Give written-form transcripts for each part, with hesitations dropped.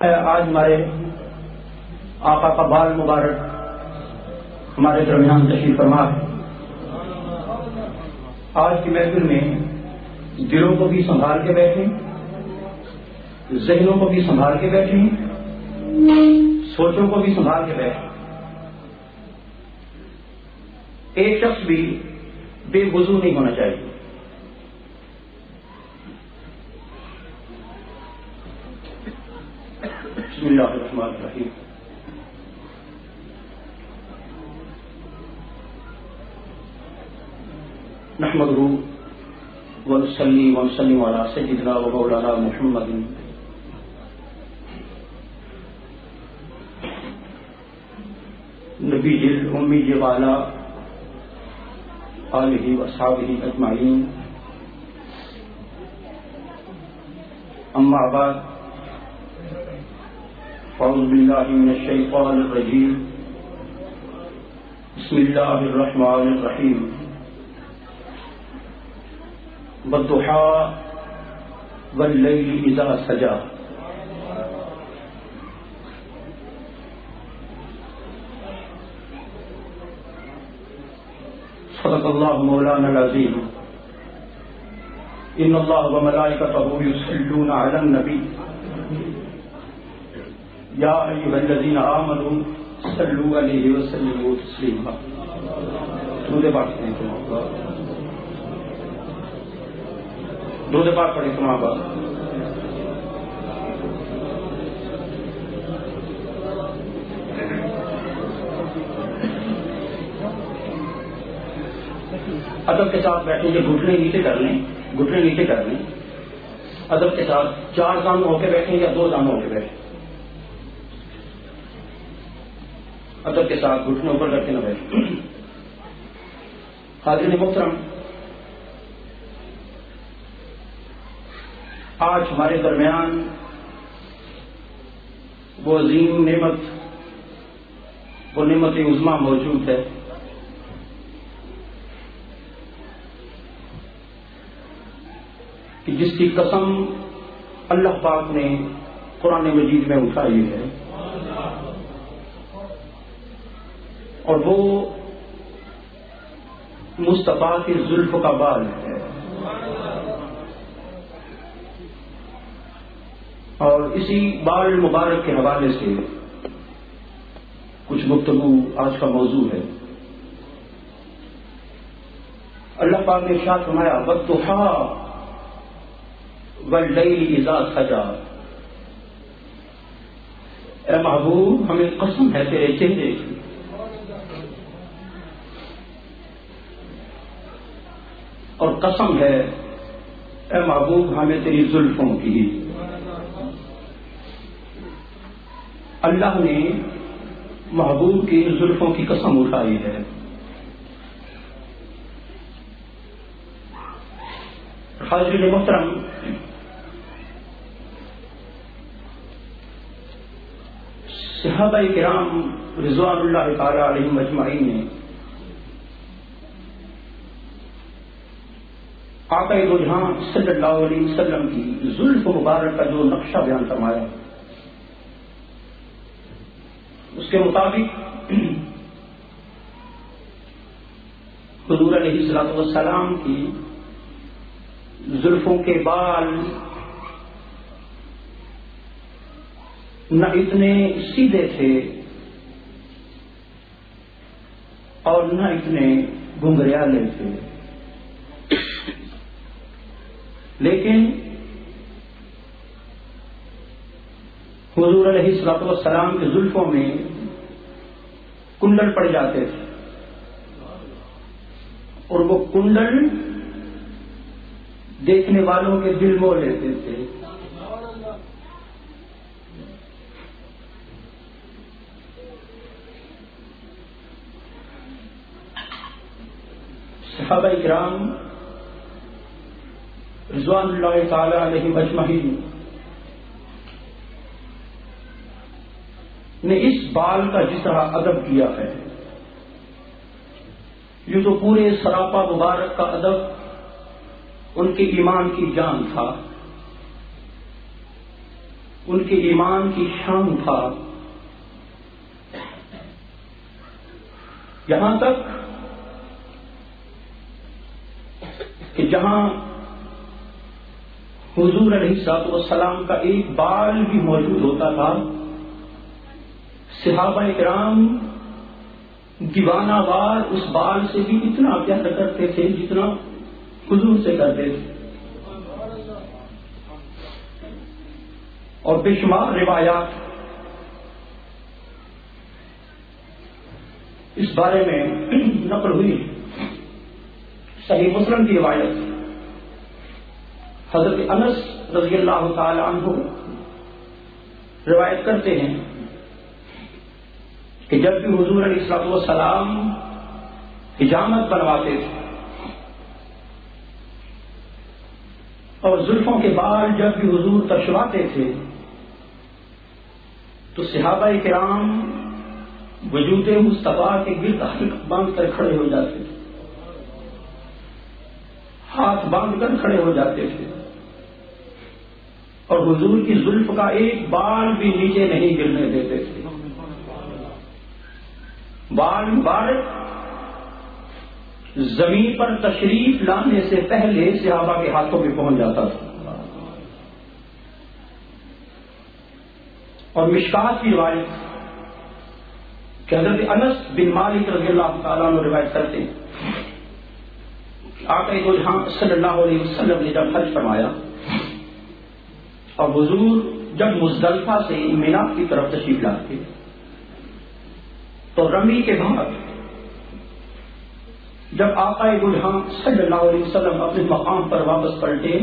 آج ہمارے آقا کا بال مبارک ہمارے درمیان تشریف فرما ہے. آج کی محفل میں دلوں کو بھی سنبھال کے بیٹھیں، ذہنوں کو بھی سنبھال کے بیٹھیں، سوچوں کو بھی سنبھال کے بیٹھیں. ایک شخص بھی بے وضو نہیں ہونا چاہیے. بسم اللہ الرحمن الرحیم. نحمده ونصلي ونسلم على سيدنا ومولانا محمد نبی الأمی وعلى آلہ واصحابہ اجمعین. اما بعد اعوذ باللہ من الشیطان الرجیم. بسم اللہ الرحمن الرحیم. والضحى واللیل اذا سجى. صدق اللہ مولانا العظیم. ان اللہ وملائکتہ یصلون علی النبی یا ایھا الذین آمنوا صلوا علیہ وسلموا تسلیما. درود پاک پڑھیں درود پاک پڑھیں تمام بات. ادب کے ساتھ بیٹھیں گے، گھٹنے نیچے کر لیں، گھٹنے نیچے کر لیں. ادب کے ساتھ 4 زانو ہو کے بیٹھیں یا 2 زانو ہو کے بیٹھیں. ادب کے ساتھ گھٹنے اوپر کر کے نہ بیٹھیں. حاضرین محترم، آج ہمارے درمیان وہ عظیم نعمت، وہ نعمت عظمیٰ موجود ہے کہ جس کی قسم اللہ پاک نے قرآن مجید میں اٹھائی ہے، اور وہ مصطفیٰ کی زلف کا بال ہے. اور اسی بال مبارک کے حوالے سے کچھ گفتگو آج کا موضوع ہے. اللہ پاک نے ارشاد فرمایا والضحى واللیل اذا سجى. اے محبوب، ہمیں قسم ہے تیرے چہرے کی، اور قسم ہے اے محبوب ہمیں تیری زلفوں کی. اللہ نے محبوب کی زلفوں کی قسم اٹھائی ہے. حاضرین محترم، صحابہ کرام رضوان اللہ تعالی علیہم اجمعین نے آقا دو جہاں صلی اللہ علیہ وسلم کی زلف مبارک کا جو نقشہ بیان فرمایا، اس کے مطابق حضور علیہ الصلوۃ والسلام کی زلفوں کے بال نہ اتنے سیدھے تھے اور نہ اتنے گھنگریالے تھے، لیکن حضور علیہ الصلوۃ والسلام کے زلفوں میں کنڈل پڑ جاتے تھے، اور وہ کنڈل دیکھنے والوں کے دل موہ لیتے تھے. صحابہ کرام رضوان اللہ تعالی علیہم اجمعین نے اس بال کا جس طرح ادب کیا ہے، یہ تو پورے سراپا مبارک کا ادب ان کے ایمان کی جان تھا. ان کے ایمان کی شان تھا، یہاں تک کہ جہاں حضور علیہ الصلوۃ والسلام کا ایک بال بھی موجود ہوتا تھا، صحابہ کرام دیوانہ وار اس بال سے بھی اتنا پیار کرتے تھے جتنا حضور سے کرتے تھے. اور بے شمار روایات اس بارے میں نقل ہوئی. صحیح مسلم کی روایت حضرت انس رضی اللہ تعالی عنہ روایت کرتے ہیں کہ جب بھی حضور علیہ الصلوۃ والسلام حجامت بنواتے تھے اور زلفوں کے بال جب بھی حضور ترشواتے تھے تو صحابہ کرام وجود مصطفیٰ کے گرد حلق باندھ کر کھڑے ہو جاتے تھے، ہاتھ باندھ کر کھڑے ہو جاتے تھے، اور حضور کی زلف کا ایک بال بھی نیچے نہیں گرنے دیتے تھے. بال مبارک زمین پر تشریف لانے سے پہلے صحابہ کے ہاتھوں میں پہنچ جاتا تھا. اور مشکات کی روایت کہ حضرت انس بن مالک رضی اللہ تعالیٰ عنہ روایت کرتے ہیں کہ آقا دو جہاں صلی اللہ علیہ وسلم نے جب حج فرمایا اور حضور جب مزدلفہ سے مینا کی طرف تشریف لاتے تو رمی کے بعد جب آقا دو جہاں صلی اللہ علیہ وسلم اپنے مقام پر واپس پلٹے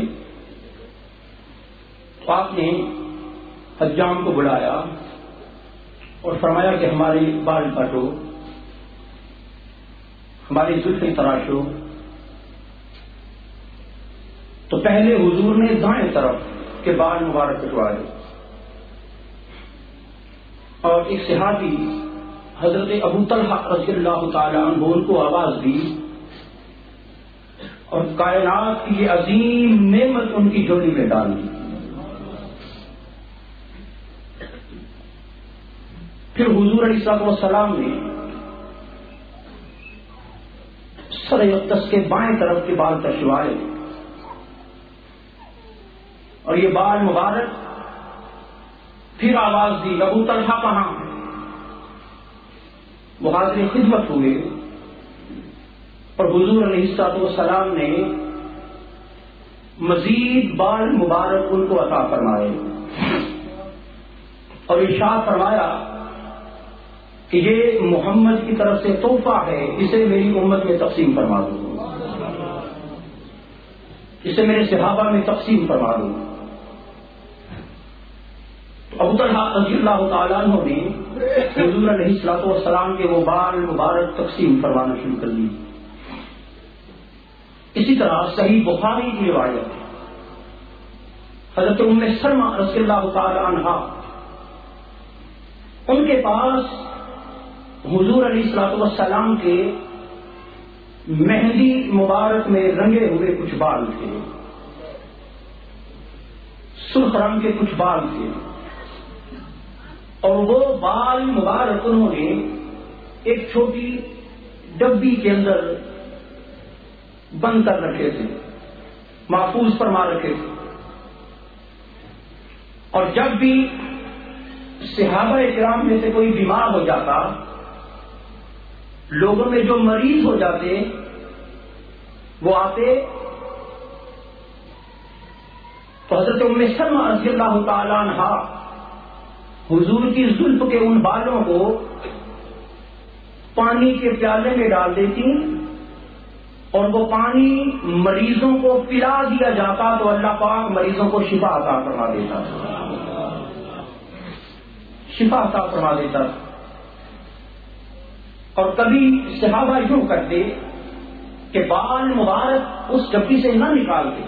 تو آپ نے حجام کو بلایا اور فرمایا کہ ہمارے بال کاٹو، ہماری زلفیں تراشو. تو پہلے حضور نے دائیں طرف کے بال مبارک کٹوائے اور ایک صحابی حضرت ابو طلحہ رضی اللہ تعالی عنہ ان کو آواز دی اور کائنات کی یہ عظیم نعمت ان کی جھولی میں ڈال دی. پھر حضور علیہ الصلوۃ والسلام نے سر اقدس کے بائیں طرف کے بال تشوائے اور یہ بال مبارک پھر آواز دی ابو طلحہ کہاں؟ وہ حاضر خدمت ہوئے اور حضور علیہ الصلوۃ والسلام نے مزید بال مبارک ان کو عطا فرمائے اور ارشاد فرمایا کہ یہ محمد کی طرف سے تحفہ ہے، اسے میری امت میں تقسیم فرما دو، اسے میرے صحابہ میں تقسیم فرما دو. ابو طلحہ رضی اللہ تعالیٰ عنہ نے حضور علیہ الصلوۃ والسلام کے وہ بال مبارک تقسیم فرمانا شروع کر دی. اسی طرح صحیح بخاری کی روایت حضرت ام سلمہ رضی اللہ تعالیٰ عنہا، ان کے پاس حضور علیہ الصلوۃ والسلام کے مہندی مبارک میں رنگے ہوئے کچھ بال تھے، سرخ رنگ کے کچھ بال تھے، اور وہ بال مبارک انہوں نے ایک چھوٹی ڈبی کے اندر بند کر رکھے تھے، محفوظ فرما رکھے تھے. اور جب بھی صحابہ کرام میں سے کوئی بیمار ہو جاتا، لوگوں میں جو مریض ہو جاتے وہ آتے تو حضرت ام سلمہ رضی اللہ تعالی عنہا حضور کی زلف کے ان بالوں کو پانی کے پیالے میں ڈال دیتی اور وہ پانی مریضوں کو پلا دیا جاتا تو اللہ پاک مریضوں کو شفا عطا فرما دیتا، شفا عطا فرما دیتا. اور کبھی صحابہ یوں کرتے کہ بال مبارک اس ڈبی سے نہ نکالتے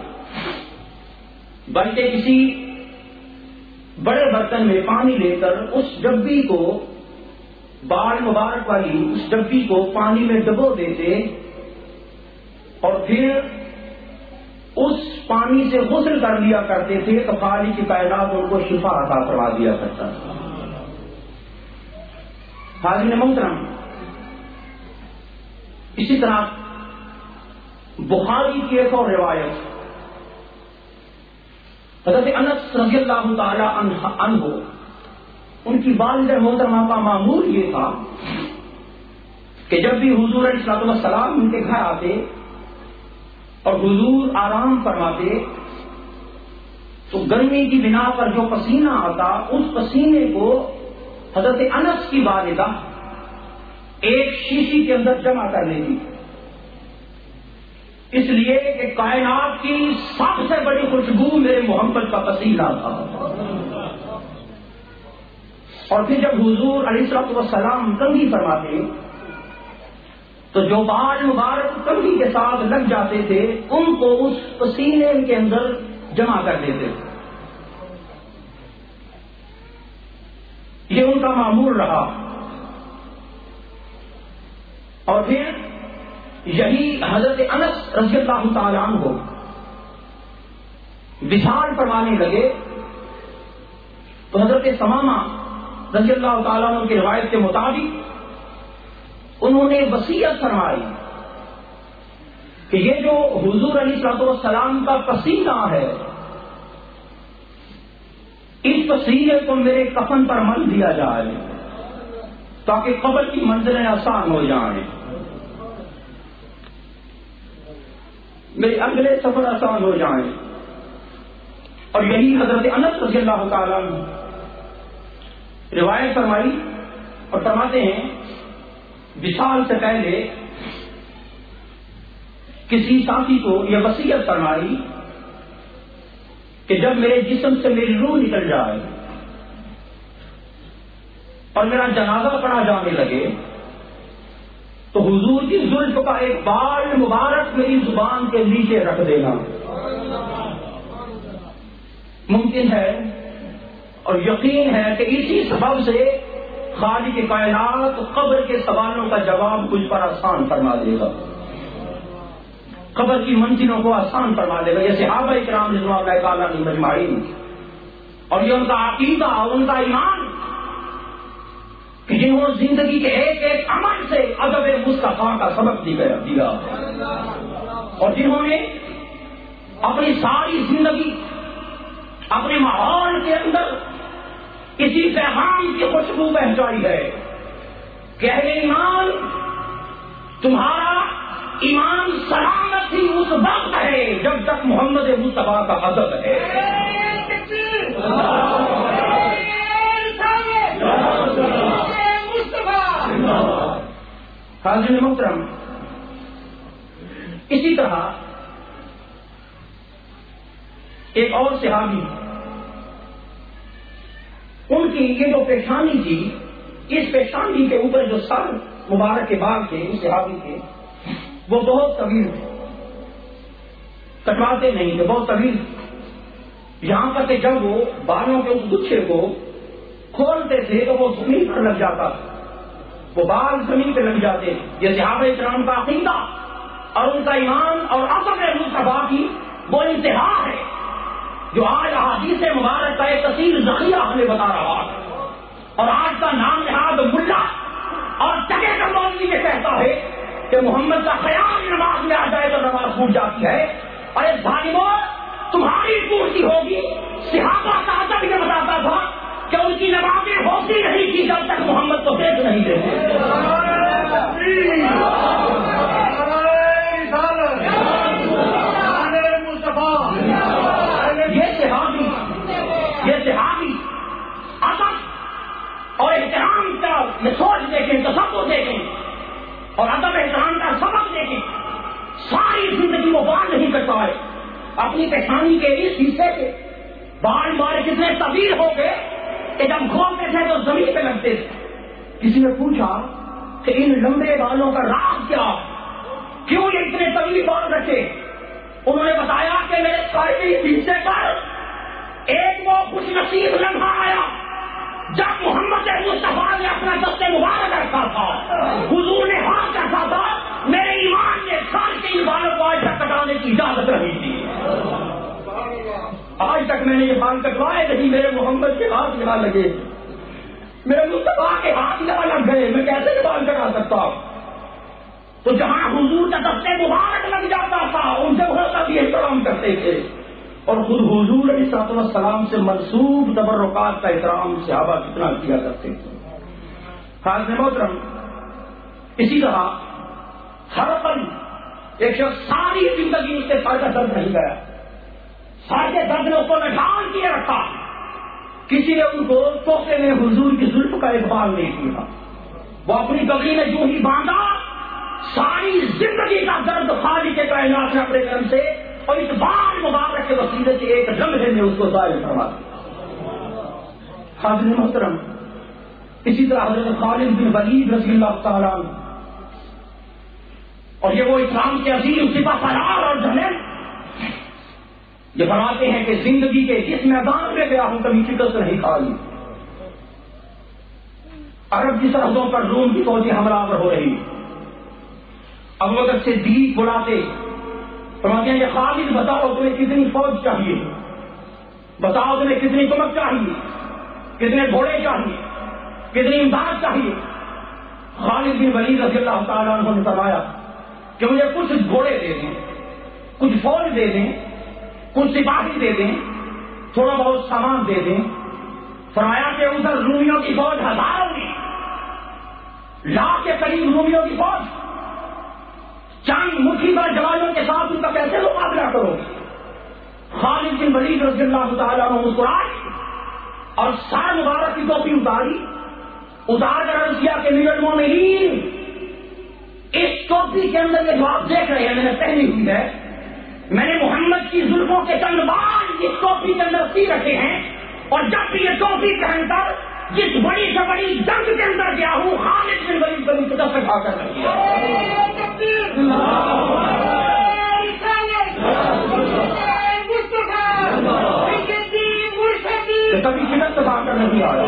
بلکہ کسی بڑے برتن میں پانی لے کر اس ڈبی کو، بال مبارک والی اس ڈبی کو پانی میں ڈبو دیتے اور پھر اس پانی سے غسل کر لیا کرتے تھے تو خالق کی کائنات ان کو شفا عطا کروا دیا کرتا تھا. حاضرین محترم، اسی طرح بخاری کی ایک اور روایت، حضرت انس رضی اللہ تعالی عنہ ان کی والدہ محترمہ کا معمول یہ تھا کہ جب بھی حضور علیہ الصلوۃ والسلام ان کے گھر آتے اور حضور آرام فرماتے تو گرمی کی بنا پر جو پسینہ آتا اس پسینے کو حضرت انس کی والدہ ایک شیشی کے اندر جمع کر لیتی، اس لیے کہ کائنات کی سب سے بڑی خوشبو میرے محمد کا پسینہ تھا. اور پھر جب حضور علیہ الصلوۃ والسلام کنگھی فرماتے تو جو بال مبارک کنگھی کے ساتھ لگ جاتے تھے ان کو اس پسینے کے اندر جمع کر دیتے تھے. یہ ان کا معمول رہا. اور پھر یہی حضرت انس رضی اللہ تعالیٰ عنہ وصال فرمانے لگے تو حضرت ثمامہ رضی اللہ تعالیٰ عنہ کی روایت کے مطابق انہوں نے وصیت فرمائی کہ یہ جو حضور علیہ الصلوۃ والسلام کا پسینہ ہے اس پسینے کو میرے کفن پر مل دیا جائے تاکہ قبر کی منزلیں آسان ہو جائیں، میرے اگلے سفر آسان ہو جائیں. اور یہی حضرت انس رضی اللہ تعالیٰ عنہ روایت فرمائی اور فرماتے ہیں وصال سے پہلے کسی ساتھی کو یہ وصیت فرمائی کہ جب میرے جسم سے میری روح نکل جائے اور میرا جنازہ پڑھا جانے لگے تو حضور کی زلف کا ایک بال مبارک میری زبان کے نیچے رکھ دینا. ممکن ہے اور یقین ہے کہ اسی سبب سے خالق کائنات قبر کے سوالوں کا جواب مجھ پر آسان فرما دے گا، قبر کی منزلوں کو آسان فرما دے گا. یہ صحابہ کرام رضوان اللہ تعالیٰ عنہم اجمعین اور یہ ان کا عقیدہ ان کا ایمان کہ جنہوں نے زندگی کے ایک ایک عمل سے ادب مصطفیٰ کا سبق دیا اور جنہوں نے اپنی ساری زندگی اپنے ماحول کے اندر اسی پیغام کی خوشبو پہنچائی ہے کہ اہل ایمان تمہارا ایمان سلامت ہی اس وقت ہے جب تک محمد مصطفیٰ کا ادب ہے. حاضرین محترم، اسی طرح ایک اور صحابی ان کی یہ جو پیشانی تھی اس پیشانی کے اوپر جو سر مبارک کے بال تھے اس صحابی کے وہ بہت طویل تھے، کٹواتے نہیں تھے، بہت طویل، یہاں پر کہ جب وہ بالوں کے اس گچھے کو کھولتے تھے تو وہ زمین پر لگ جاتا تھا، وہ بال زمین پہ لگ جاتے. یہ صحابہ کرام کا عقیدہ اور ان کا ایمان اور ادب مصطفیٰ کی وہ انتہا ہے جو آج احادیث مبارک کا ایک کثیر ذخیرہ ہمیں بتا رہا ہے. اور آج کا نام نہاد ملا اور جگہ کا مولوی یہ کہتا ہے کہ محمد کا خیال نماز میں آ جائے تو نماز ٹوٹ جاتی ہے. اور اس ظالموں تمہاری پورتی ہوگی. صحابہ کا ادب یہ بتاتا تھا کہ ان کی نمازیں ہوتی نہیں تھی جب تک محمد کو دیکھ نہیں دیتے. یہ صحابی ادب اور احترام کا سوچ دیکھیں، تصور دیکھیں اور ادب احترام کا سبق دیکھیں. ساری زندگی وہ بال نہیں کرتا ہے، اپنی پیشانی کے اس حصے کے بال کتنے طویل ہو گئے کہ جب کھولتے تھے تو زمین پہ لگتے تھے. کسی نے پوچھا کہ ان لمبے بالوں کا راز کیا، کیوں یہ اتنے طویل بال رکھے؟ انہوں نے بتایا کہ میرے سارے حصے پر ایک وہ خوش نصیب لمحہ آیا جب محمد مصطفیٰ نے اپنا دست مبارک رکھا تھا، حضور نے ہاتھ رکھا تھا، میرے ایمان نے سال کے ان بالوں کو آج تک کٹانے کی اجازت رہی تھی. آج تک میں نے یہ بال کٹوائے نہیں، میرے محمد کے ہاتھ یہاں لگے، میرے مصطفیٰ کے ہاتھ یہاں لگ گئے، میں کیسے بال کٹا سکتا ہوں؟ تو جہاں حضور کا دستے مبارک لگ جاتا تھا ان سے بہت بھی احترام کرتے تھے، اور خود حضور علیہ السلام سے منسوب تبرکات کا احترام صحابہ کتنا کیا کرتے تھے۔ حاضرین محترم، اسی طرح ہر پل ایک شخص ساری زندگی اس سے سر کا درد نہیں گیا، سر کے درد نے اس کو نڈال کیے رکھا، کسی نے ان کو توحفے میں حضور کی زلف کا اقبال نہیں کیا، وہ اپنی بغلی میں جو ہی باندھا، ساری زندگی کا درد خالق کے کائنات نے اپنے کرم سے اور اس بال مبارک کے وسیلے سے ایک لمحے میں اس کو ظاہر کروا دیا۔ حاضرین محترم، اسی طرح حضرت خالد بن ولید رضی اللہ تعالیٰ عنہ، اور یہ وہ اسلام کے عظیم سپہ سالار اور جنرل، یہ فرماتے ہیں کہ زندگی کے جس میدان میں گیا ہوں کبھی شکست نہیں کھائی۔ عرب کی سرحدوں پر روم کی فوجیں حملہ آور ہو رہی، ابو بکر صدیق بلاتے، فرماتے ہیں کہ خالد بتاؤ تمہیں کتنی فوج چاہیے، بتاؤ تمہیں کتنی کمک چاہیے، کتنے گھوڑے چاہیے، کتنی امداد چاہیے۔ خالد بن ولید رضی اللہ تعالیٰ عنہ نے فرمایا کہ مجھے کچھ گھوڑے دے دیں، کچھ فوج دے دیں، کچھ سپاہی دے دیں، تھوڑا بہت سامان دے دیں۔ فرمایا کہ ادھر رومیوں کی فوج ہزاروں میں، لاکھ کے قریب رومیوں کی فوج، چند مٹھی بھر جوانوں کے ساتھ ان کا کیسے مقابلہ کرو گے؟ خالد بن ولید رضی اللہ تعالیٰ عنہ مسکرائے اور سر مبارک کی ٹوپی اتار کر عرض کیا کہ امیر المومنین، اس ٹوپی کے اندر یہ جو آپ دیکھ رہے ہیں میں نے پہنی ہوئی ہے، میں نے محمد کی زلفوں کے چند بال اس ٹوپی کے اندر سی رکھے ہیں، اور جب بھی یہ ٹوپی پہن کر جس بڑی سے بڑی جنگ کے اندر گیا ہوں خالد بن ولید کبھی شکست کھا کر نہیں گیا، کبھی شکست کھا کر نہیں آیا۔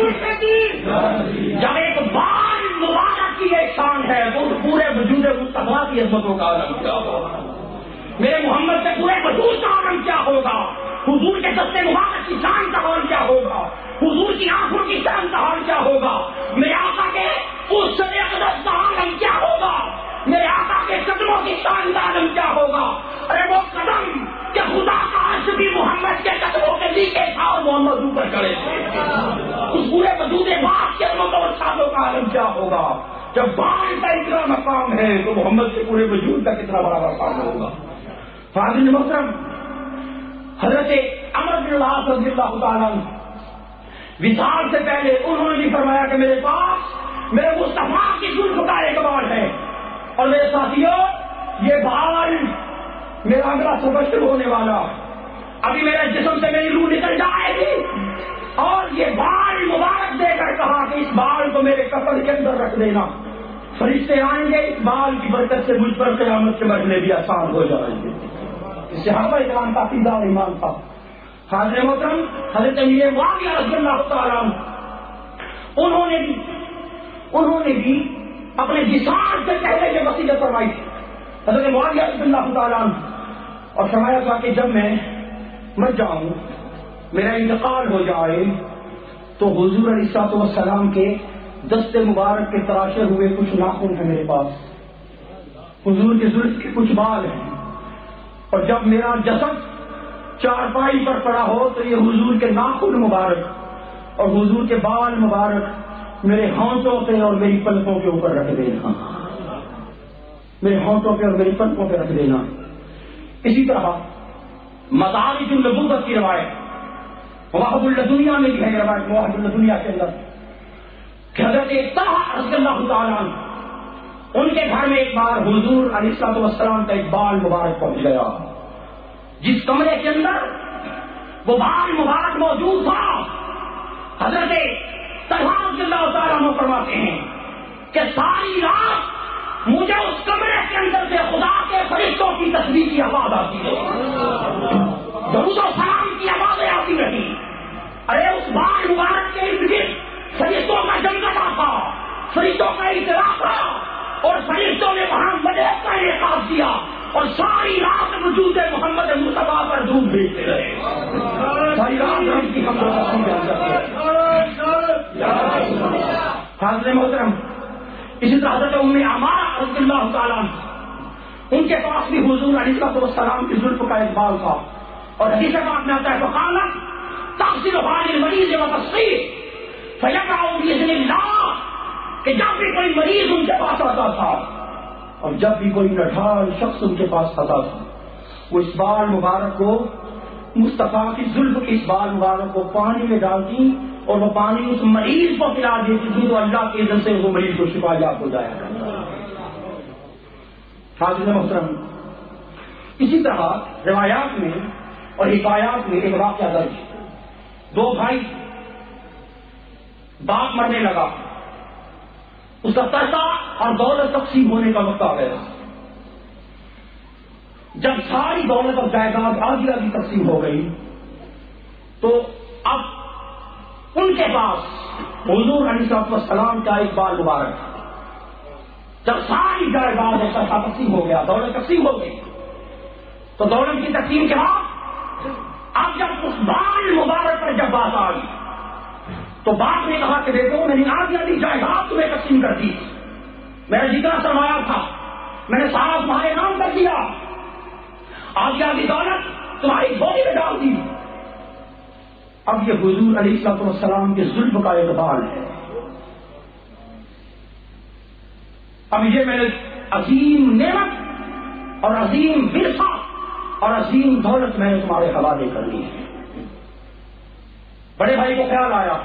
جب ایک بال مبارک کی ایک شان ہے وہ پورے وجود مصطفیٰ کی عظمتوں کا عالم کیا ہوگا، میرے محمد سے پورے وجود کا عالم کیا ہوگا، حضور کے دستے مبارک کی شان کا حال کیا ہوگا، حضور کی آنکھوں کی شان کا حال کیا ہوگا، میرے آقا کے اس سر اقدس کا عالم کیا ہوگا، میرے آقا کے قدموں کی شان کا عالم کیا ہوگا۔ ارے وہ قدم کہ خدا کا عرش بھی محمد کے قدموں کے نیچے تھا اور محمد اوپر کھڑے تھے، اس پورے وجود پاک کے عظمتوں اور شانوں کا عالم کیا ہوگا۔ جب بال کا اتنا مقام ہے تو محمد سے پورے وجود کا کتنا بڑا مقام ہوگا۔ حاضرین محترم، حضرت عمرو بن العاص رضی اللہ تعالیٰ عنہ وصال سے پہلے انہوں نے بھی فرمایا کہ میرے پاس میرے مصطفیٰ کی زلف کا ایک بال ہے، اور میرے ساتھیوں یہ بال میرا اگلا سفر شروع ہونے والا، ابھی میرے جسم سے میری روح نکل جائے گی، اور یہ بال مبارک دے کر کہا کہ اس بال کو میرے کفن کے اندر رکھ دینا، فرشتے آئیں گے اس بال کی برکت سے مجھ پر قیامت کے مرحلے بھی آسان ہو جائیں گے۔ صحابہ کرام کا عقیدہ اور ایمان تھا۔ حاضر محترم، حضرت امیر معاویہ رضی اللہ تعالیٰ عنہ انہوں نے بھی اپنے وصال سے پہلے یہ وصیت فرمائی تھی، حضرت معاویہ رضی اللہ تعالیٰ عنہ، اور فرمایا تھا کہ جب میں مر جاؤں، میرا انتقال ہو جائے، تو حضور علیہ السلام کے دست مبارک کے تراشے ہوئے کچھ ناخن ہیں میرے پاس، حضور کے زلف کے کچھ بال ہیں، اور جب میرا جسد چارپائی پر پڑا ہو تو یہ حضور کے ناخن مبارک اور حضور کے بال مبارک میرے ہونٹوں پہ اور میری پلکوں کے اوپر رکھ دینا، میرے ہونٹوں پہ اور میری پلکوں پہ رکھ دینا۔ اسی طرح مدارج النبوت کی روایت مواہب الدنیا میں بھی ہے، روایت مواہب الدنیا کے اندر کہ حضرت طلحہ رضی اللہ تعالیٰ عنہ ان کے گھر میں ایک بار حضور علیہ السلام کا ایک بال مبارک پہنچ گیا، جس کمرے کے اندر وہ بال مبارک موجود تھا، حضرت طلحہ رضی اللہ تعالیٰ عنہ فرماتے ہیں کہ ساری رات مجھے اس کمرے کے اندر سے خدا کے فرشتوں کی تسبیح کی آواز آتی ہے، درود و سلام کی آوازیں آتی رہی۔ ارے اس بال مبارک کے ارد گرد فرشتوں کا جمگٹا تھا، فرشتوں کا اطلاع تھا، اور فرشتوں نے وہاں مدد کا انعقاد کیا، اور ساری رات وجود محمد مصطفیٰ پر درود بھیجتے رہے. ساری رات رب کی حمد و ثنا بیان کرتے رہے. حاضر محترم، اسی طرح حضرت ام عمارہ رضی اللہ تعالیٰ عنہ، ان کے پاس بھی حضور علیہ السلام کی زلف کا اقبال تھا. اور حدیث پاک میں آتا ہے فقالت تغسل عن المریض وتصفیہ فیقع باذن اللہ، کہ جب بھی کوئی مریض ان کے پاس آتا تھا اور جب بھی کوئی نڈھال شخص ان کے پاس آتا تھا، وہ اس بال مبارک کو، مصطفیٰ کی زلف کے اس بال مبارک کو پانی میں ڈالتی اور وہ پانی اس مریض کو پلا دیتی تھی تو اللہ کے اذن سے وہ مریض کو شفا یاب ہو جایا کرتا. حاضر محترم، اسی طرح روایات میں اور حکایات میں ایک واقعہ درج ہے. دو بھائی، باپ مرنے لگا، اس کا پیسہ اور دولت تقسیم ہونے کا وقت آ گیا. جب ساری دولت اور جائیداد آدھی آدھی تقسیم ہو گئی تو اب ان کے پاس حضور علیہ السلام کا ایک بال مبارک تھا. جب ساری جائیداد ایسا تقسیم ہو گیا، دولت تقسیم ہو گئی، تو دولت کی تقسیم کے بعد اب جب اس بال مبارک پر جب بات آ گئی تو باپ نے کہا کہ دیکھو میں نے آدھی آدھی جائیداد تمہیں تقسیم کر دی، میرا جتنا سرمایہ تھا میں نے سارا تمہارے نام کر دیا، آدھی آدھی دولت تمہاری جھولی میں ڈال دی. اب یہ حضور علیہ السلام کے زلف کا اقبال ہے. اب یہ میں نے عظیم نعمت اور عظیم ورثہ اور عظیم دولت میں نے تمہارے حوالے کرنی ہے. بڑے بھائی کو خیال آیا،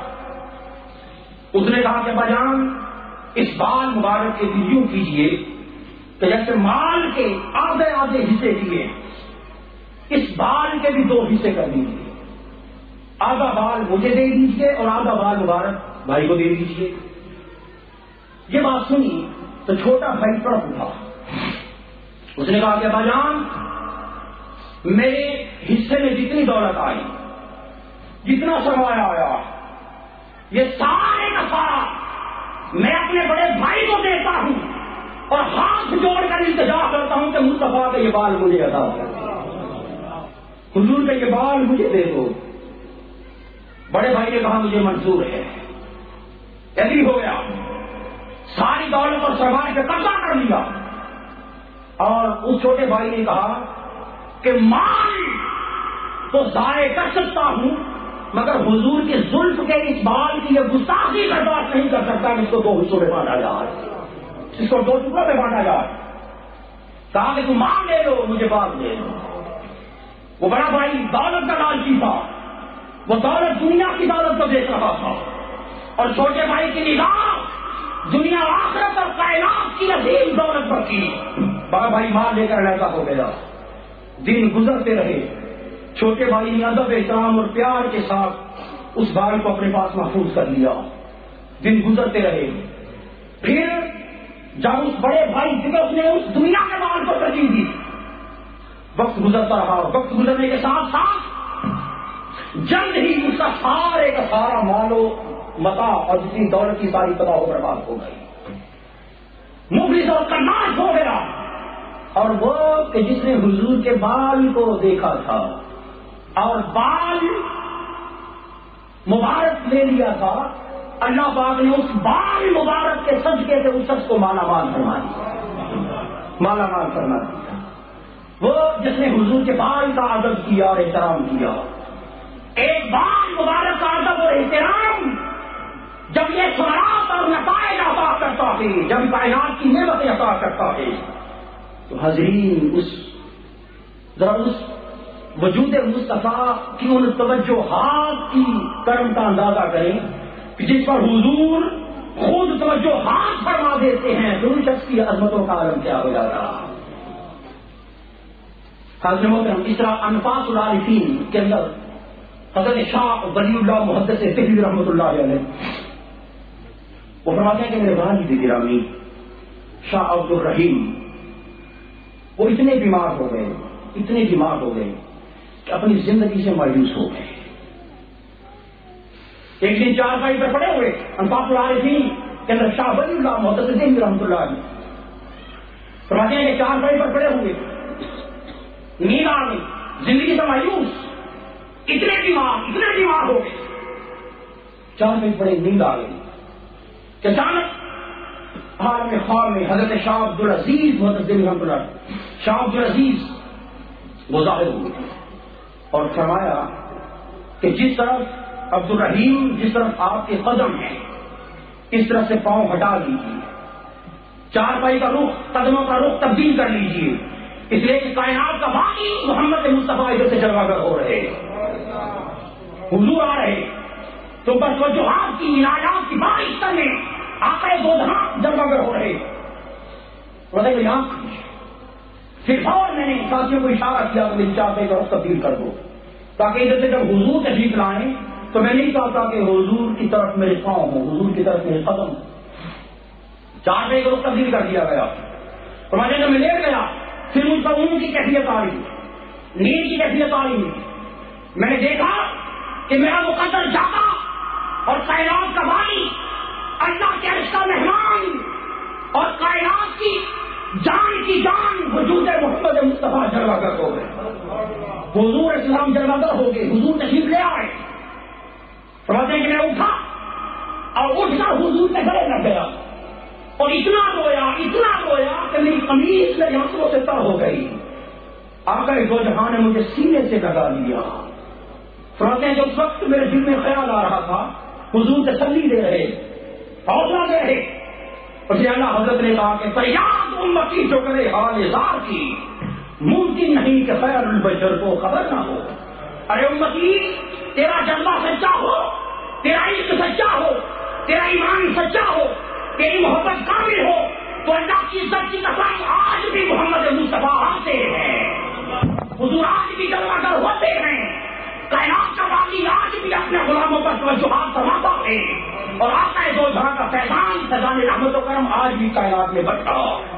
اس نے کہا کہ بجان اس بال مبارک کے بھی یوں کیجیے کہ جیسے مال کے آدھے آدھے حصے کیے، اس بال کے بھی 2 حصے کر دیجیے، آدھا بال مجھے دے دیجیے اور آدھا بال مبارک بھائی کو دے دیجیے. یہ بات سنی تو چھوٹا بھائی تڑپ اٹھا. اس نے کہا کہ بجان میرے حصے میں جتنی دولت آئی، جتنا سرمایہ آیا، یہ سارے کا سارا میں اپنے بڑے بھائی کو دیتا ہوں اور ہاتھ جوڑ کر التجا کرتا ہوں کہ مصطفیٰ کے یہ بال مجھے عطا کر، حضور کے یہ بال مجھے دے دو. بڑے بھائی نے کہا مجھے منظور ہے. ایگری ہو گیا، ساری دولت اور سرمایہ پہ قبضہ کر لیا. اور اس چھوٹے بھائی نے کہا کہ مال تو ضائع کر سکتا ہوں مگر حضور کے زلف کے اس بال کی یہ گستاخی برداشت نہیں کر سکتا کہ اس کو 2 حصوں میں بانٹا جائے، اس کو 2 ٹکڑوں میں بانٹا جائے. کہا کہ تم مال لے لو مجھے بال دے دو. وہ بڑا بھائی دولت کا لالچی تھا، وہ دولت دنیا کی دولت کو دیکھ رہا تھا اور چھوٹے بھائی کی نگاہ دنیا آخرت اور کائنات کی عظیم دولت پر کی. بڑا بھائی مال لے کر ایسا ہو گیا. دن گزرتے رہے، چھوٹے بھائی نے ادب احترام اور پیار کے ساتھ اس بال کو اپنے پاس محفوظ کر لیا. دن گزرتے رہے، پھر جب اس بڑے بھائی اس نے اس دنیا کے بال کو ترجیح دی، وقت گزرتا رہا. وقت گزرنے کے ساتھ ساتھ جلد ہی اس کا سارے کا سارا مال و متاع اور جتنی دولت کی ساری تباہ و برباد ہو گئی، مفلس اور کناز ہو گیا. اور وہ کہ جس نے حضور کے بال کو دیکھا تھا اور بال مبارک لے لیا تھا، اللہ پاک نے اس بال مبارک کے صدقے سے اس شخص کو مالا مال فرما دیا، مالا مال فرما دیا. وہ جس نے حضور کے بال کا ادب کیا اور احترام کیا. ایک بال مبارک کا ادب اور احترام جب یہ ثمرات اور نتائج عطا کرتا ہے، جب کائنات کی نعمتیں عطا کرتا ہے، تو حاضرین ذرا اس وجود مصطفیٰ کی ان توجہات کی کرم کا اندازہ کریں کہ جس پر حضور خود توجہات فرما دیتے ہیں تو ان شخص کی عظمتوں کا عالم کیا ہو جاتا. حاضر محترم، اس طرح انفاس العارفین کے اندر حضرت شاہ ولی اللہ محدث دہلوی رحمۃ اللہ علیہ وہ فرماتے ہیں کہ میرے والد گرامی شاہ عبد الرحیم وہ اتنے بیمار ہو گئے کہ اپنی زندگی سے مایوس ہو گئے. ایک دن چارپائی پر پڑے ہوئے انفاس العارفین کے اندر شاہ ولی اللہ محدث دہلوی رحمۃ اللہ علیہ فرماتے ہیں کہ چارپائی پر پڑے ہوئے نیند آ گئی، زندگی سے مایوس، اتنے بیمار ہو گئے، چار بجے پڑے، نیند آ گئی کہ اچانک حال میں خواب میں حضرت شاہ عبدالعزیز شاہ عبدالعزیز وہ ظاہر ہوئے اور فرمایا کہ جس طرف عبدالرحیم، جس طرف آپ کے قدم ہیں اس طرف سے پاؤں ہٹا لیجیے، چارپائی کا رخ، قدموں کا رخ تبدیل کر لیجیے، اس لیے کہ کائنات کا باقی محمد مصطفیٰ ادھر سے جلوہ گر ہو رہے، حضور آ رہے، تو بس وجوہات کی عنایات کی بارش کرنے آقا دو جہاں جلوہ گر ہو رہے۔ میری آنکھ صرف اور میں نے ساتھیوں کو اشارہ کیا کہ میری چارپائی کا رخ تبدیل کر دو، تاکہ ادھر سے جب حضور تشریف لائیں تو میں نہیں چاہتا کہ حضور کی طرف میرے پاؤں ہوں، حضور کی طرف میرے قدم ہوں۔ چارپائی کا رخ تبدیل کر دیا گیا، فرمایا جب میں لیٹ گیا پھر مجھ پر اونگ کی کیفیت آ رہی، نیند کی کیفیت آ رہی، میں نے دیکھا کہ میرا مقدر جاتا اور کائنات کا بانی، اللہ کے عرش کا مہمان اور کائنات کی جان وجود محمد مصطفیٰ جلوہ گر ہو گئے، حضور اسلام جلوہ گر ہو گئے، حضور تشریف لے آئے۔ فرماتے ہیں کہ میں اٹھا اور اٹھ کر حضور سے گلے لگ گیا اور اتنا رویا کہ میری قمیص میرے آنسوؤں سے تر ہو گئی۔ آقا دو جہاں نے مجھے سینے سے لگا لیا۔ فرماتے ہیں کہ اس وقت میرے دل میں خیال آ رہا تھا، حضور تسلی دے رہے، حوصلہ دے رہے، اور اللہ حضرت نے کہا کہ فریاد امتی جو کرے حال زار کی، ممکن نہیں کہ خیر البشر کو خبر نہ ہو۔ ارے امتی، تیرا جذبہ سچا ہو، تیرا عشق سچا ہو، تیرا ایمان سچا ہو، تیری محبت کامل ہو تو اللہ کی عزت کی قسم آج بھی محمد مصطفیٰ آتے ہیں، حضور آج بھی جلوہ گر ہوتے ہیں، کائنات کا باقی آج بھی اپنے غلاموں پر توجہات فرماتا ہے، اور آقا دو جہاں کا فیضان فیضان رحمت و کرم آج بھی کائنات میں بٹا۔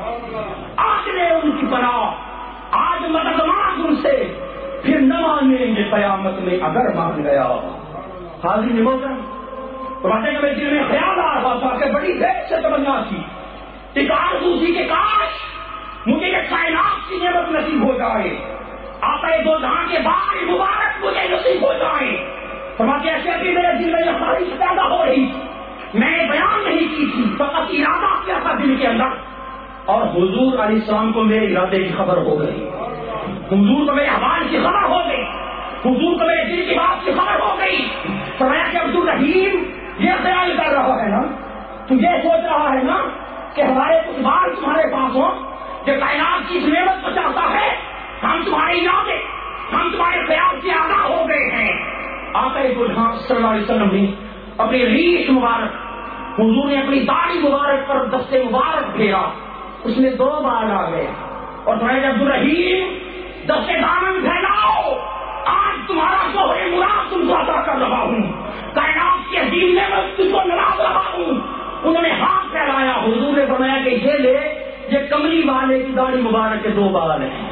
آج لے ان کی پناہ، آج مدد مانگ ان سے، پھر نہ مانیں گے قیامت میں اگر مان گیا۔ حاضرین محترم، فرماتے ہیں کہ میرے دل میں خیال آ رہا تھا کہ بڑی دیر سے تمنا تھی، ایک آرزو تھی کہ کاش مجھے یہ کائنات کی نعمت نصیب ہو جائے، آقا دو جہاں کے بال مبارک مجھے نصیب ہو جائے۔ فرماتے ہیں ایسے ابھی میرے دل میں یہ خواہش پیدا ہو رہی، میں نے بیان نہیں کی تھی، فقط ارادہ کیا تھا دل کے اندر، اور حضور علیہ السلام کو میرے ارادے کی خبر ہو گئی، حضور کو میرے احوال کی خبر ہو گئی، حضور کو میرے دل کی بات کی خبر ہو گئی۔ فرمایا کہ عبدالرحیم یہ خیال کر رہا ہے نا، تو یہ سوچ رہا ہے نا کہ ہمارے کچھ بال تمہارے پاس ہوں، جو کائنات کی نعمت کو چاہتا ہے، ہم تمہارے ارادے، ہم تمہارے خیال سے آگاہ ہو گئے ہیں۔ آقا جہاں صلی اللہ علیہ وسلم نے اپنی ریش مبارک، حضور نے اپنی داڑھی مبارک پر دستے مبارک پھیرا، اس میں دو بال آ گئے، اور فرمایا عبدالرحیم دستے دامن پھیلاؤ، آج تمہارا جوہر مراد تم کو عطا کر رہا ہوں، کائنات کی عظیم نعمت تم کو نواز رہا ہوں۔ انہوں نے ہاتھ پھیلایا، حضور نے فرمایا کہ یہ لے، یہ کملی والے کی داڑھی مبارک کے دو بال ہیں،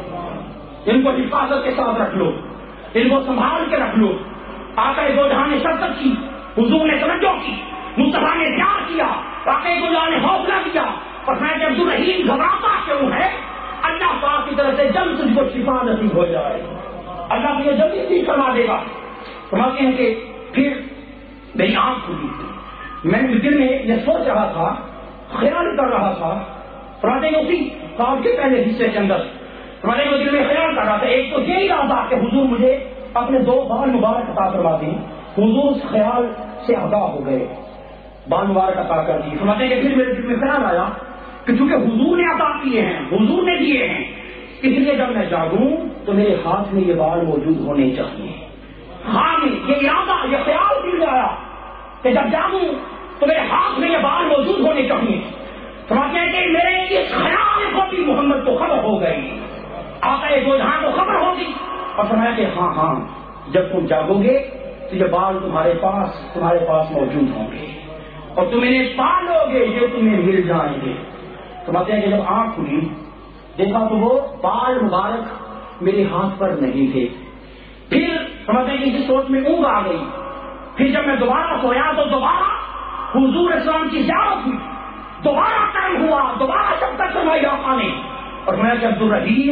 ان کو حفاظت کے ساتھ رکھ لو، ان کو سنبھال کے رکھ لو۔ آقا دو جہاں نے شفقت کی، حضور نے توجہ کی، مصطفیٰ نے پیار کیا، آقا دو جہاں نے حوصلہ دیا، اور میں جب عبدالرحیم گھبراتا کیوں ہے، اللہ پاک کی طرف سے جلد تجھ کو شفا نصیب ہو جائے، اللہ تجھے جلدی ٹھیک کروا دے گا۔ فرماتے ہیں کہ پھر میری آنکھ کھلی، میں دل میں یہ سوچ رہا تھا، خیال کر رہا تھا، فرماتے ہیں اسی خواب کے پہلے حصے کے اندر ہمارے دل میں خیال کر رہا تھا، ایک تو یہی ارادہ کہ حضور مجھے اپنے دو بال مبارک عطا کروا دیں، حضور اس خیال سے آگاہ ہو گئے، بال مبارک عطا کر دی۔ فرماتے ہیں کہ پھر میرے دل میں خیال آیا کہ چونکہ حضور نے عطا کیے ہیں، حضور نے دیے ہیں، اس لیے جب میں جاگوں تو میرے ہاتھ میں یہ بال موجود ہونے چاہیے۔ ہاں یہ ارادہ، یہ خیال دل میں آیا کہ جب جاگوں تو میرے ہاتھ میں یہ بال موجود ہونے چاہیے۔ فرماتے ہیں کہ میرے اس خیال کو بھی محمد کو خبر ہو گئی، آقا دو جہاں کو خبر ہوگی، اور فرمایا کہ ہاں جب تم جاگو گے تو یہ بال تمہارے پاس موجود ہوں گے، اور تم انہیں پالو گے، یہ تمہیں مل جائیں گے۔ فرماتے ہیں کہ جب آنکھ کھلی دیکھا تو وہ بال مبارک میرے ہاتھ پر نہیں تھے۔ پھر فرماتے ہیں کہ اسی سوچ میں اونگ آ گئی، پھر جب میں دوبارہ سویا تو دوبارہ حضور اسلام کی زیارت ہوئی، دوبارہ ٹائم ہوا، دوبارہ شب تک فرمائی آقا نے، اور فرمایا کہ عبدالرحیم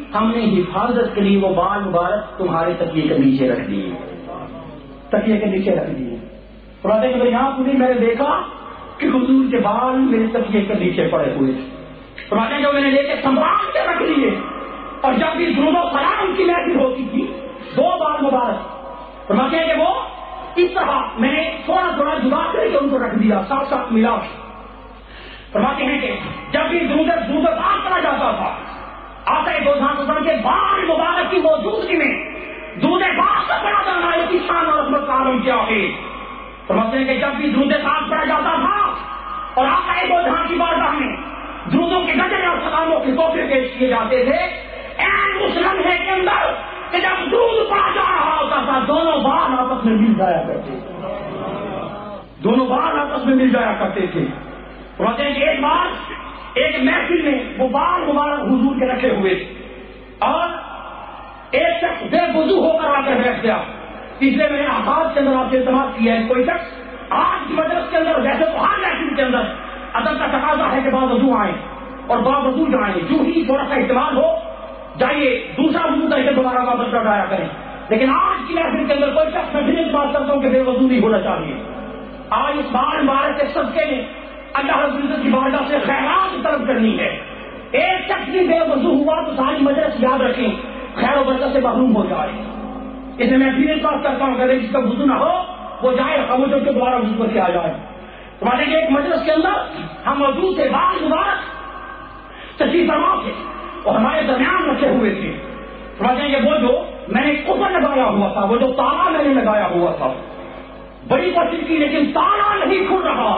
ہم نے حفاظت کے لیے وہ بال مبارک تمہارے تکیے کے نیچے رکھ دیے، تکیے کے نیچے رکھ دیے۔ فرماتے ہیں کہ یہاں پوری میں نے دیکھا کہ حضور کے بال میرے تکیے کے نیچے پڑے ہوئے تھے۔ فرماتے ہیں کہ میں نے لے کے سنبھال کے رکھ لیے، اور جب بھی درود و سلام کی محفل ہوتی تھی دو بال مبارک فرماتے ہیں کہ وہ اس طرح میں نے تھوڑا تھوڑا جدا کر کے ان کو رکھ دیا، ساتھ ساتھ ملا۔ فرماتے ہیں کہ جب بھی درود پاک پڑا جاتا تھا آقا دو جہاں وسلم کے بال مبارک کی موجودگی میں درود پاک کا پڑا جانا ہے کہ شان اور عظمت کا عالم کیا ہے۔ فرماتے ہیں کہ جب بھی درود پاک پڑا جاتا تھا اور آقا دو جہاں کی بارگاہ میں درودوں کے گجرے اور سلاموں کے تحفے پیش کیے جاتے تھے، اس لمحے کے اندر کہ جب درود پڑا جا رہا ہوتا تھا دونوں بال آپس میں مل جایا کرتے تھے، دونوں بال آپس میں مل جایا کرتے تھے۔ فرماتے ہیں کہ ایک بار ایک محفل میں وہ بال مبارک حضور کے رکھے ہوئے اور ایک شخص بے وضو ہو کر آ کر بیٹھ گیا، اس لیے میں نے آغاز کے اندر آپ سے اعتماد کیا ہے کوئی شخص آج کی مجلس کے اندر ویسے تو ہر محفل کے اندر ادب کا تقاضا ہے کہ باوضو آئیں اور باوضو جائیں، جو ہی تھوڑا سا اہتمام ہو جائیے دوسرا وضو کر کے دوبارہ واپس لوٹ آیا کریں، لیکن آج کی محفل کے اندر کوئی شخص میں پھر اس بات کرتا ہوں کہ بے وضو نہیں ہونا چاہیے۔ آج اس بار مبارک کے صدقے میں اللہ رب العزت کی بارگاہ سے خیرات طلب کرنی ہے۔ ایک شخص بھی بے وضو ہوا تو ساری مجلس یاد رکھیں خیر و برکت سے محروم ہو جائے۔ اس لیے میں پھر اس بات کرتا ہوں کہ جس کا وضو نہ ہو وہ جائے خاموش ہو کے دوبارہ وضو کر کے آ جائے۔ تمہارے ایک مجلس کے اندر ہم وضو سے بال مبارک تشریف فرما تھے اور ہمارے درمیان رکھے ہوئے تھے۔ تمہارے یہ وہ جو میں نے کفر لگایا ہوا تھا، وہ جو تالا میں نے لگایا ہوا تھا، بڑی کوشش کی لیکن تالا نہیں کھل رہا،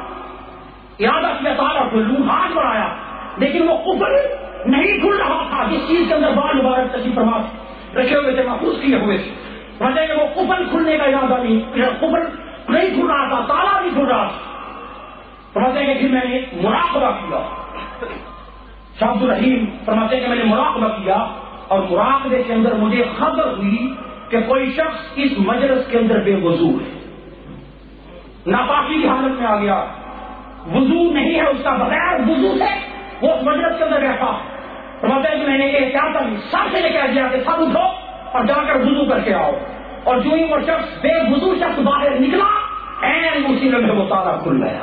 ارادہ کیا تالا کھلوں، ہاتھ بڑھایا لیکن وہ کفر نہیں کھل رہا تھا جس چیز کے اندر بال مبارک تشریف فرما رکھے ہوئے تھے، محفوظ کیے ہوئے تھے۔ وجہ کہ وہ کفر کھلنے کا ارادہ نہیں، کفر نہیں کھل رہا تھا، تالا نہیں کھل رہا تھا۔ فرماتے ہیں کہ پھر میں نے مراقبہ کیا، شاہ عبد الرحیم فرماتے ہیں کہ میں نے مراقبہ کیا اور مراقبے کے اندر مجھے خبر ہوئی کہ کوئی شخص اس مجلس کے اندر بے وضو ہے، ناپاکی کی حالت میں آ گیا، وضو نہیں ہے اس کا، بغیر وضو سے وہ اس مجلس کے اندر بیٹھا۔ فرماتے ہیں کہ میں نے یہ کیا تھا سب سے کہہ دیا کہ سب اٹھو اور جا کر وضو کر کے آؤ، اور جو ہی وہ شخص بے وضو شخص باہر نکلا عین اسی لمحے وہ تالا کھل گیا،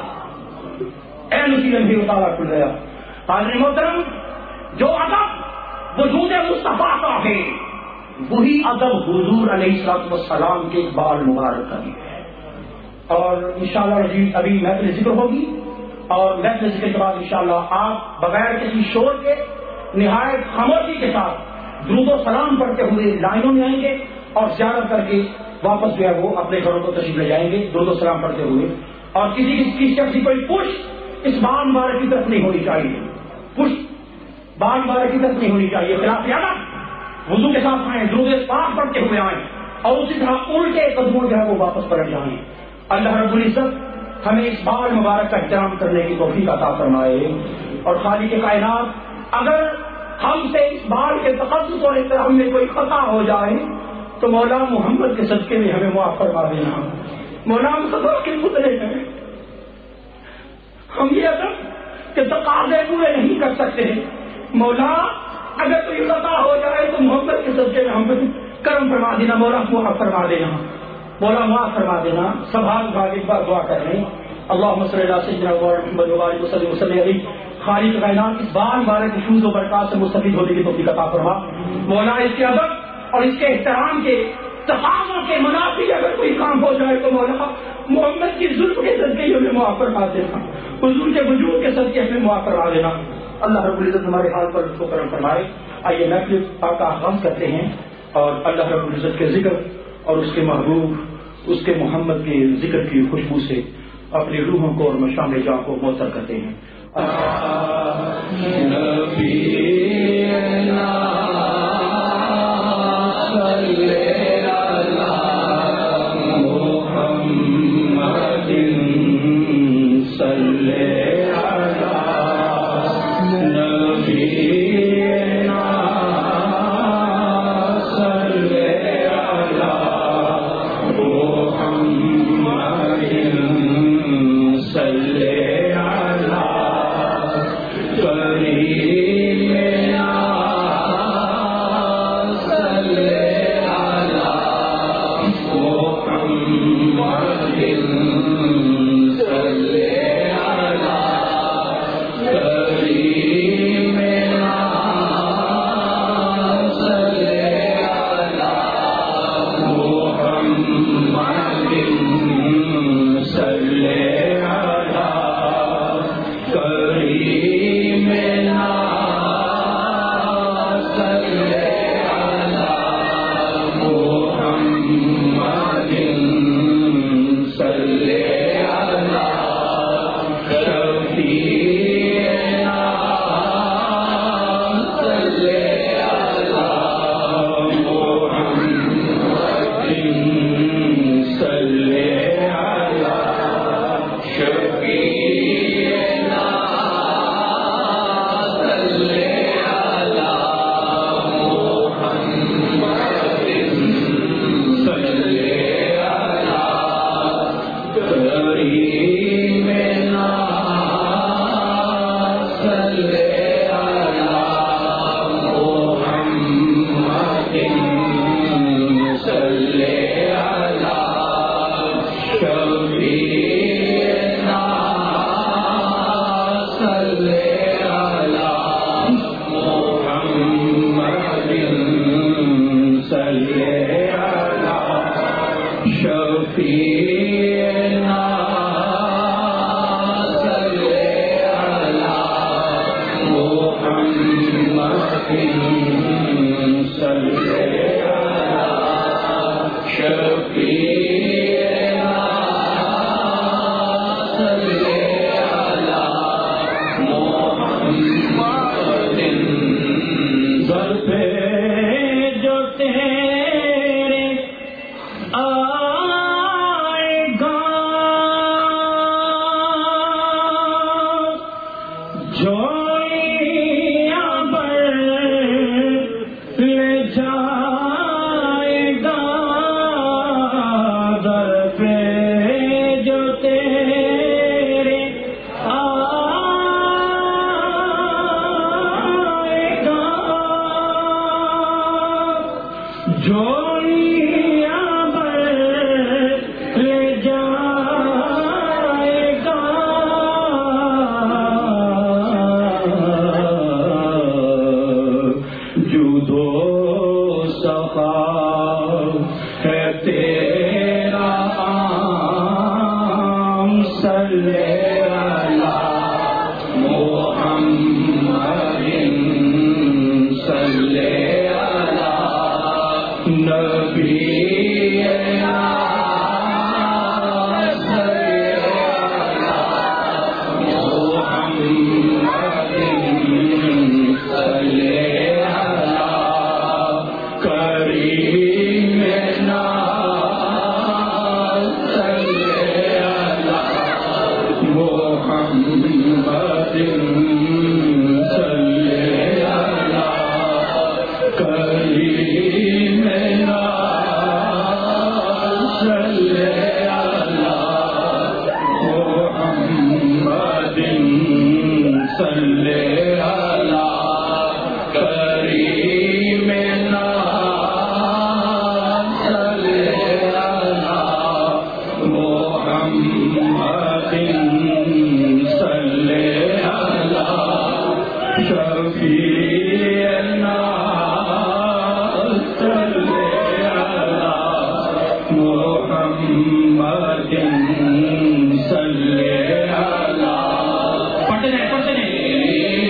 عین اسی لمحے وہ تالا کھل گیا۔ حاضرین محترم، جو ادب وجود مصطفیٰ کا ہے وہی ادب حضور علیہ السلام کے بال مبارک کا بھی ہے۔ اور انشاءاللہ ابھی محفل ذکر ہوگی اور محفل ذکر کے بعد انشاءاللہ آپ بغیر کسی شور کے نہایت خاموشی کے ساتھ درود و سلام پڑھتے ہوئے لائنوں میں آئیں گے اور زیارت کر کے واپس جو ہے وہ اپنے گھروں کو تشریف لے جائیں گے درود و سلام پڑھتے ہوئے، اور کسی شخص کی کوئی پش اس بال مبارک کی طرف نہیں ہونی چاہیے، پش بال مبارک کی طرف نہیں ہونی چاہیے، خلاف ادب وضو کے ساتھ آئیں، درود پاک پڑھتے ہوئے آئیں اور اسی طرح الٹے قدموں جو ہے وہ واپس پلٹ جائیں۔ اللہ رب العزت ہمیں اس بال مبارک کا احترام کرنے کی توفیق عطا فرمائے، اور خالق کائنات اگر ہم سے اس بال کے تقدس اور احترام میں کوئی خطا ہو جائے تو مولا محمد کے صدقے میں ہمیں معاف فرما دینا۔ مولا مصطفیٰ کے پتلے ہیں، ہم یہ ادب کہ تقاضے پورے نہیں کر سکتے، مولا اگر کوئی خطا ہو جائے تو محمد کے صدقے میں ہم کرم فرما دینا، مولا معاف فرما دینا، مولا معاف فرما دینا۔ سب ہاتھ اٹھا کے ایک بار دعا کر رہے ہیں، اللہم صلی اللہ سیدنا محمد وبارک وسلم وسلم علیہ۔ خالق کائنات اس بال مبارک فیوز و برکات سے مستفید ہونے کی توفیق عطا فرما، مولا اس کے ادب اور اس کے احترام کے تقاضوں کے منافی اگر کوئی کام ہو جائے تو مولا محمد کی ظلم کے صدقے ہمیں معاف فرما دینا، حضور کے وجود کے صدقے ہمیں معاف فرما دینا۔ اللہ رب العزت ہمارے حال پر اس کو کرم فرمائے۔ آئیے محفل پاک کا آغاز کرتے ہیں اور اللہ رب العزت کے ذکر اور اس کے محبوب اس کے محمد کے ذکر کی خوشبو سے اپنی روحوں کو اور مشام جاں کو معطر کرتے ہیں۔ صلی پڑھتے نہیں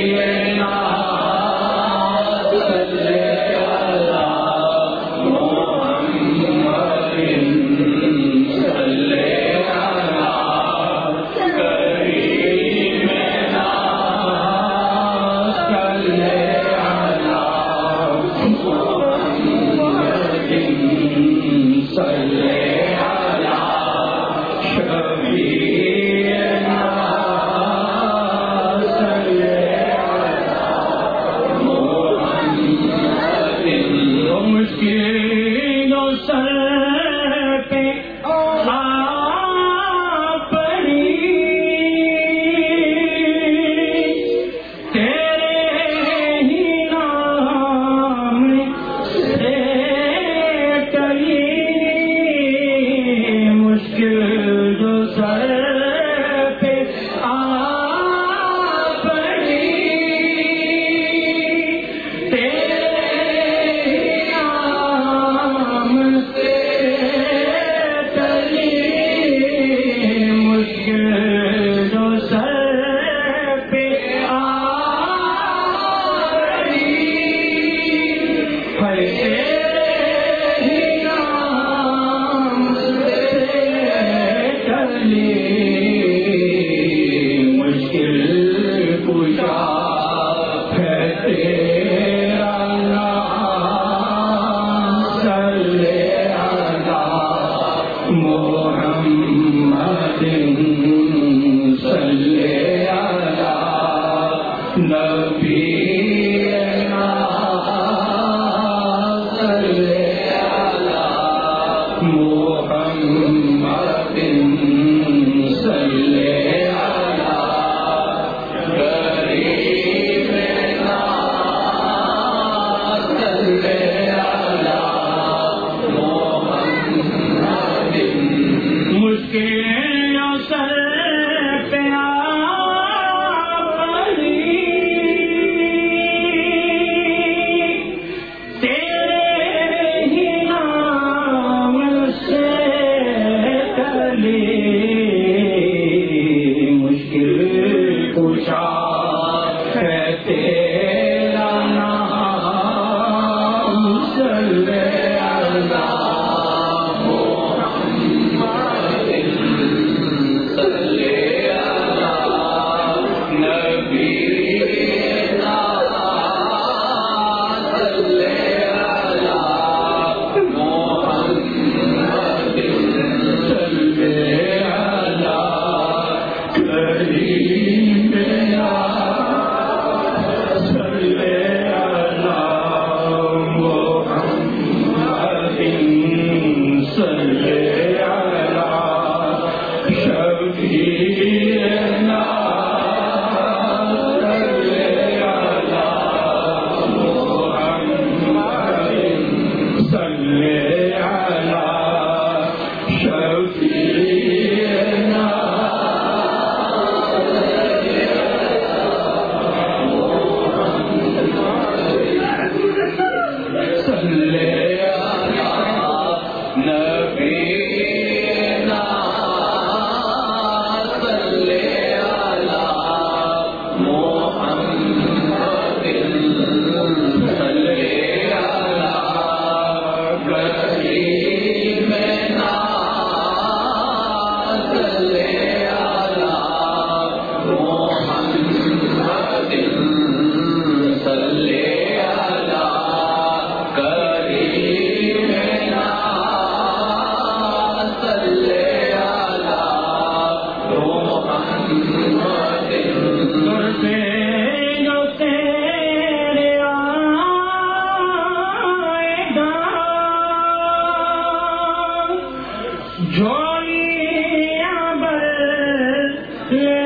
جھولیاں بھر